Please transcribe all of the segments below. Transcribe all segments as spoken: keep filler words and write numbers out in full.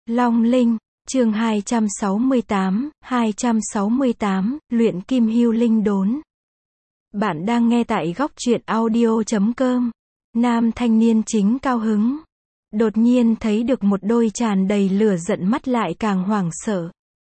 Long Linh, chương hai trăm sáu mươi tám, hai trăm sáu mươi tám, luyện kim hưu linh đốn. Bạn đang nghe tại góc truyện audio chấm com. Nam thanh niên chính cao hứng. Đột nhiên thấy được một đôi tràn đầy lửa giận mắt lại càng hoảng sợ.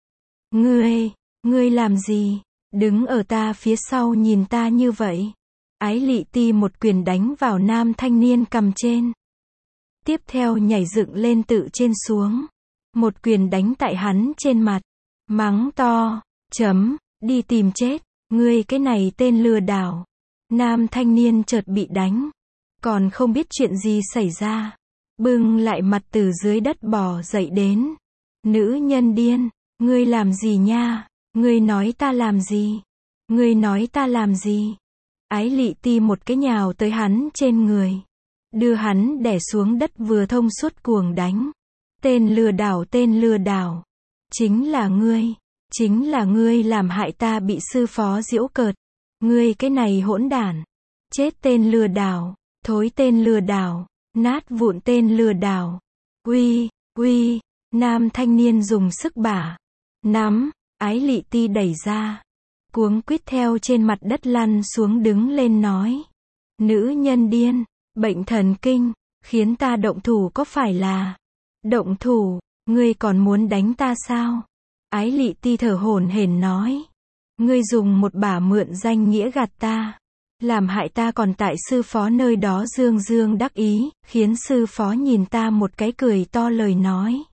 Ngươi, ngươi làm gì? Đứng ở ta phía sau nhìn ta như vậy. Ái Lị Ti một quyền đánh vào nam thanh niên cằm trên. Tiếp theo nhảy dựng lên tự trên xuống. Một quyền đánh tại hắn trên mặt. Mắng to, chấm, đi tìm chết, ngươi cái này tên lừa đảo. Nam thanh niên chợt bị đánh. Còn không biết chuyện gì xảy ra. Bưng lại mặt từ dưới đất bò dậy đến. Nữ nhân điên, ngươi làm gì nha? Ngươi nói ta làm gì? Ngươi nói ta làm gì? Ái Lị Ti một cái nhào tới hắn trên người. Đưa hắn đè xuống đất vừa thông suốt cuồng đánh. Tên lừa đảo, tên lừa đảo. Chính là ngươi. Chính là ngươi làm hại ta bị sư phó giễu cợt. Ngươi cái này hỗn đản. Chết tên lừa đảo. Thối tên lừa đảo. Nát vụn tên lừa đảo. Uy, uy. Nam thanh niên dùng sức bả. Nắm. Ái Lị Ti đẩy ra. Cuống quýt theo trên mặt đất lăn xuống đứng lên nói. Nữ nhân điên. Bệnh thần kinh. Khiến ta động thủ có phải là... Động thủ, ngươi còn muốn đánh ta sao? Ái Lị Ti thở hổn hển nói. Ngươi dùng một bả mượn danh nghĩa gạt ta. Làm hại ta còn tại sư phó nơi đó dương dương đắc ý, khiến sư phó nhìn ta một cái cười to lời nói.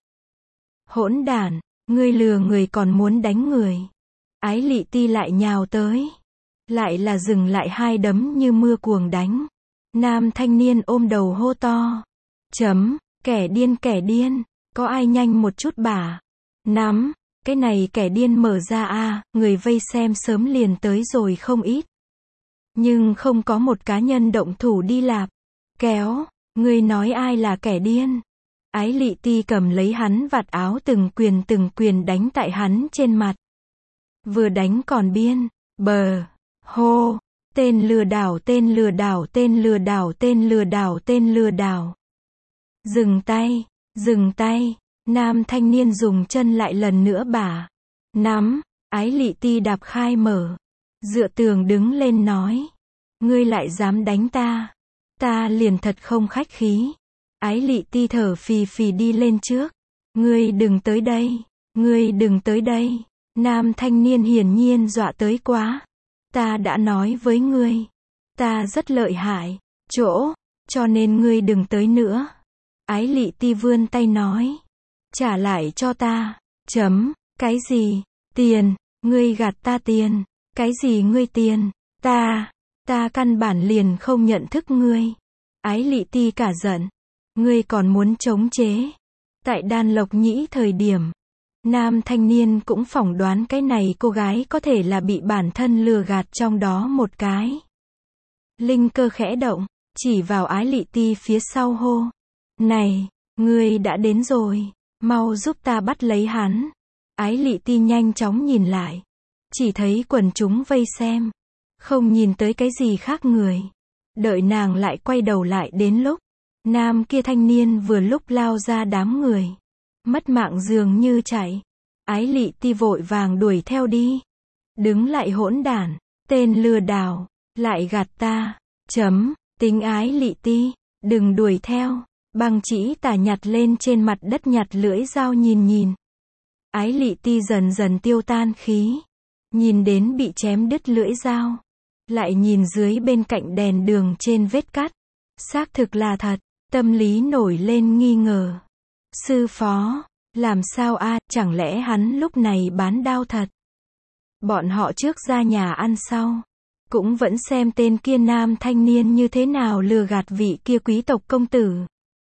Hỗn đản, ngươi lừa người còn muốn đánh người. Ái Lị Ti lại nhào tới. Lại là dừng lại hai đấm như mưa cuồng đánh. Nam thanh niên ôm đầu hô to. Chấm. Kẻ điên kẻ điên, có ai nhanh một chút bả. Nắm, cái này kẻ điên mở ra a, à, người vây xem sớm liền tới rồi không ít. Nhưng không có một cá nhân động thủ đi lạp. Kéo, ngươi nói ai là kẻ điên? Ái Lị Ti cầm lấy hắn vạt áo từng quyền từng quyền đánh tại hắn trên mặt. Vừa đánh còn biên, bờ, hô, tên lừa đảo, tên lừa đảo, tên lừa đảo, tên lừa đảo, tên lừa đảo. Dừng tay, dừng tay, nam thanh niên dùng chân lại lần nữa bả. Nắm, Ái Lị Ti đạp khai mở. Dựa tường đứng lên nói. Ngươi lại dám đánh ta. Ta liền thật không khách khí. Ái Lị Ti thở phì phì đi lên trước. Ngươi đừng tới đây, ngươi đừng tới đây. Nam thanh niên hiển nhiên dọa tới quá. Ta đã nói với ngươi. Ta rất lợi hại, chỗ, cho nên ngươi đừng tới nữa. Ái Lị Ti vươn tay nói. Trả lại cho ta. Chấm. Cái gì? Tiền. Ngươi gạt ta tiền. Cái gì ngươi tiền? Ta. Ta căn bản liền không nhận thức ngươi. Ái Lị Ti cả giận. Ngươi còn muốn chống chế. Tại Đan Lộc Nhĩ thời điểm. Nam thanh niên cũng phỏng đoán cái này cô gái có thể là bị bản thân lừa gạt trong đó một cái. Linh cơ khẽ động. Chỉ vào Ái Lị Ti phía sau hô. Này, ngươi đã đến rồi, mau giúp ta bắt lấy hắn. Ái Lị Ti nhanh chóng nhìn lại. Chỉ thấy quần chúng vây xem. Không nhìn tới cái gì khác người. Đợi nàng lại quay đầu lại đến lúc. Nam kia thanh niên vừa lúc lao ra đám người. Mất mạng dường như chạy. Ái Lị Ti vội vàng đuổi theo đi. Đứng lại hỗn đản, tên lừa đảo, lại gạt ta. Chấm, tính Ái Lị Ti, đừng đuổi theo. Băng Chỉ Tà nhặt lên trên mặt đất nhặt lưỡi dao nhìn nhìn. Ái Lị Ti dần dần tiêu tan khí. Nhìn đến bị chém đứt lưỡi dao. Lại nhìn dưới bên cạnh đèn đường trên vết cắt. Xác thực là thật. Tâm lý nổi lên nghi ngờ. Sư phó, làm sao a, à, chẳng lẽ hắn lúc này bán đao thật? Bọn họ trước ra nhà ăn sau. Cũng vẫn xem tên kia nam thanh niên như thế nào lừa gạt vị kia quý tộc công tử.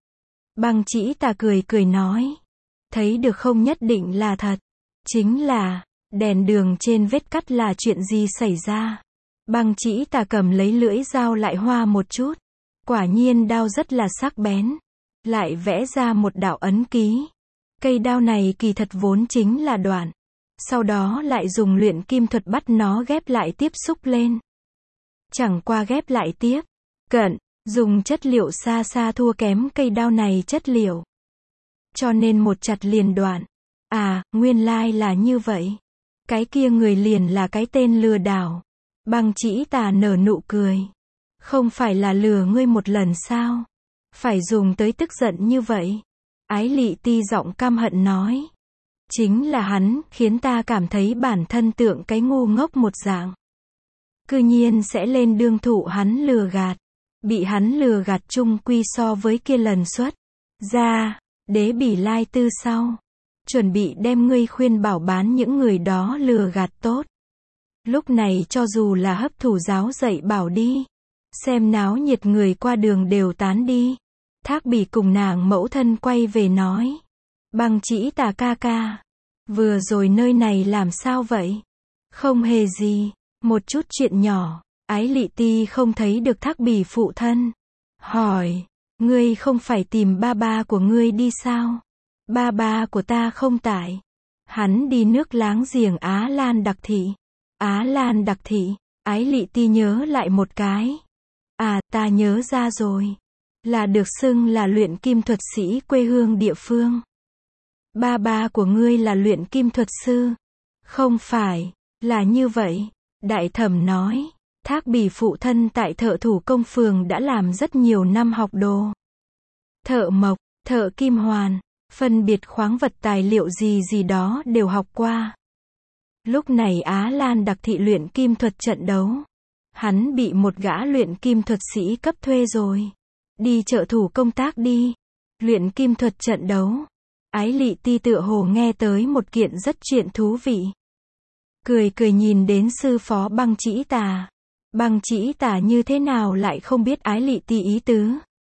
Băng Chỉ Tà cười cười nói. Thấy được không, nhất định là thật. Chính là, đèn đường trên vết cắt là chuyện gì xảy ra? Băng Chỉ Tà cầm lấy lưỡi dao lại hoa một chút. Quả nhiên đao rất là sắc bén. Lại vẽ ra một đạo ấn ký. Cây đao này kỳ thật vốn chính là đoạn. Sau đó lại dùng luyện kim thuật bắt nó ghép lại tiếp xúc lên. Chẳng qua ghép lại tiếp cận. Dùng chất liệu xa xa thua kém cây đao này chất liệu. cho nên một chặt liền đoạn. À, nguyên lai là như vậy. Cái kia người liền là cái tên lừa đảo. Băng Chỉ Tà nở nụ cười. Không phải là lừa ngươi một lần sao? Phải dùng tới tức giận như vậy. Ái Lị Ti giọng căm hận nói. Chính là hắn, khiến ta cảm thấy bản thân tượng cái ngu ngốc một dạng. Cư nhiên sẽ lên đương thụ hắn lừa gạt. Bị hắn lừa gạt chung quy so với kia lần xuất ra, đế bỉ lai tư sau. Chuẩn bị đem ngươi khuyên bảo bán những người đó lừa gạt tốt. Lúc này cho dù là hấp thủ giáo dạy bảo đi. Xem náo nhiệt người qua đường đều tán đi. Thác Bỉ cùng nàng mẫu thân quay về nói. Băng Chỉ Tà ca ca. Vừa rồi nơi này làm sao vậy? Không hề gì. Một chút chuyện nhỏ. Ái Lị Ti không thấy được Thác Bỉ phụ thân. Hỏi. Ngươi không phải tìm ba ba của ngươi đi sao? Ba ba của ta không tại. Hắn đi nước láng giềng Á Lan Đặc Thị. Á Lan Đặc Thị. Ái Lị Ti nhớ lại một cái. À, ta nhớ ra rồi. Là được xưng là luyện kim thuật sĩ quê hương địa phương. Ba ba của ngươi là luyện kim thuật sư. Không phải, là như vậy. Đại thẩm nói. Thác Bỉ phụ thân tại thợ thủ công phường đã làm rất nhiều năm học đồ. Thợ mộc, thợ kim hoàn, phân biệt khoáng vật tài liệu gì gì đó đều học qua. Lúc này Á Lan Đặc Thị luyện kim thuật trận đấu. Hắn bị một gã luyện kim thuật sĩ cấp thuê rồi. Đi trợ thủ công tác đi. Luyện kim thuật trận đấu. Ái Lị Ti tựa hồ nghe tới một kiện rất chuyện thú vị. Cười cười nhìn đến sư phó Băng Chỉ Tà. Băng Chỉ Tà như thế nào lại không biết Ái Lị Ti ý tứ.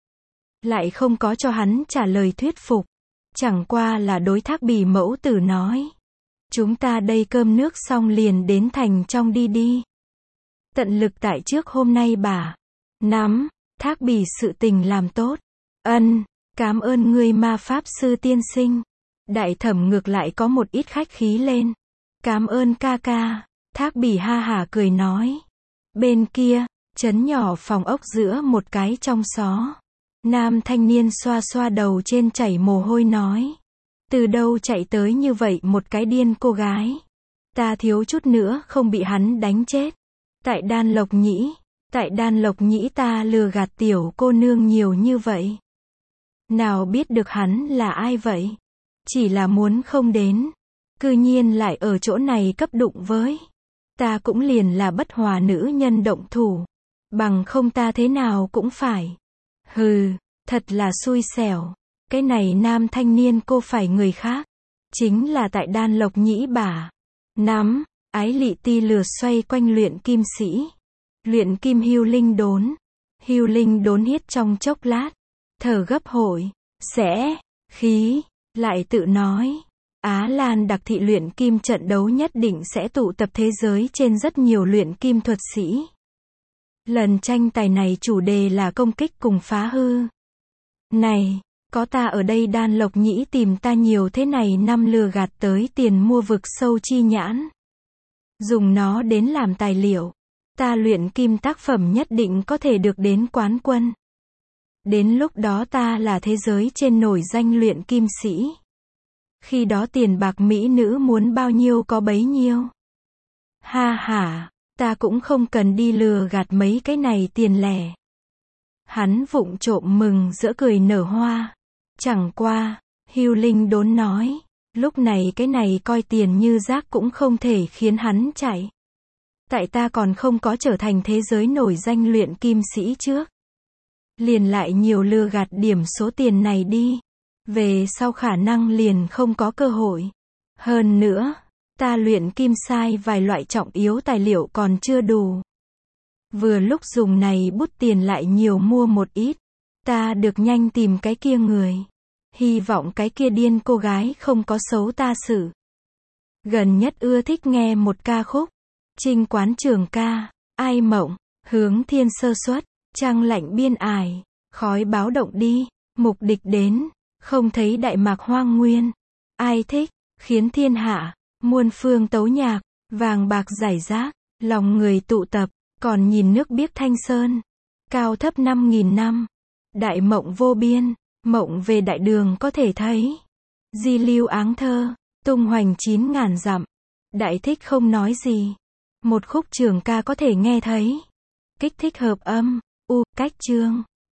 Lại không có cho hắn trả lời thuyết phục. Chẳng qua là đối Thác Bỉ mẫu tử nói. Chúng ta đây cơm nước xong liền đến thành trong đi đi. Tận lực tại trước hôm nay bà. Nắm, Thác Bỉ sự tình làm tốt. Ân, cảm ơn ngươi ma pháp sư tiên sinh. Đại thẩm ngược lại có một ít khách khí lên. Cảm ơn ca ca. Thác Bỉ ha hả cười nói. Bên kia, trấn nhỏ phòng ốc giữa một cái trong xó. Nam thanh niên xoa xoa đầu trên chảy mồ hôi nói. Từ đâu chạy tới như vậy một cái điên cô gái. Ta thiếu chút nữa không bị hắn đánh chết. Tại Đan Lộc Nhĩ, tại Đan Lộc Nhĩ ta lừa gạt tiểu cô nương nhiều như vậy. Nào biết được hắn là ai vậy? Chỉ là muốn không đến. Cư nhiên lại ở chỗ này cấp đụng với. Ta cũng liền là bất hòa nữ nhân động thủ. Bằng không ta thế nào cũng phải. Hừ, thật là xui xẻo. Cái này nam thanh niên cô phải người khác. Chính là tại Đan Lộc Nhĩ bà. Nắm, Ái Lị Ti lừa xoay quanh luyện kim sĩ. Luyện kim hưu linh đốn. Hưu linh đốn hiết trong chốc lát. Thở gấp hội. Sẽ, khí, lại tự nói. Á Lan Đặc Thị luyện kim trận đấu nhất định sẽ tụ tập thế giới trên rất nhiều luyện kim thuật sĩ. Lần tranh tài này chủ đề là công kích cùng phá hư. Này, có ta ở đây Đan Lộc Nhĩ tìm ta nhiều thế này năm lừa gạt tới tiền mua vực sâu chi nhãn. Dùng nó đến làm tài liệu. Ta luyện kim tác phẩm nhất định có thể được đến quán quân. Đến lúc đó ta là thế giới trên nổi danh luyện kim sĩ. Khi đó tiền bạc mỹ nữ muốn bao nhiêu có bấy nhiêu. Ha ha, ta cũng không cần đi lừa gạt mấy cái này tiền lẻ. Hắn vụng trộm mừng giữa cười nở hoa. Chẳng qua, Hưu Linh đốn nói, lúc này cái này coi tiền như rác cũng không thể khiến hắn chạy. Tại ta còn không có trở thành thế giới nổi danh luyện kim sĩ trước. Liền lại nhiều lừa gạt điểm số tiền này đi. Về sau khả năng liền không có cơ hội. Hơn nữa, ta luyện kim sai vài loại trọng yếu tài liệu còn chưa đủ. Vừa lúc dùng này bút tiền lại nhiều mua một ít. Ta được nhanh tìm cái kia người. Hy vọng cái kia điên cô gái không có xấu ta xử. Gần nhất ưa thích nghe một ca khúc. Trinh Quán Trường ca, ai mộng, hướng thiên sơ xuất, trăng lạnh biên ải, khói báo động đi, mục địch đến, không thấy đại mạc hoang nguyên. Ai thích, khiến thiên hạ, muôn phương tấu nhạc, vàng bạc rải rác, lòng người tụ tập, còn nhìn nước biếc thanh sơn, cao thấp năm nghìn năm. Đại mộng vô biên, mộng về đại đường có thể thấy. Di lưu áng thơ, tung hoành chín ngàn dặm. Đại thích không nói gì. Một khúc trường ca có thể nghe thấy. Kích thích hợp âm, u, cách chương.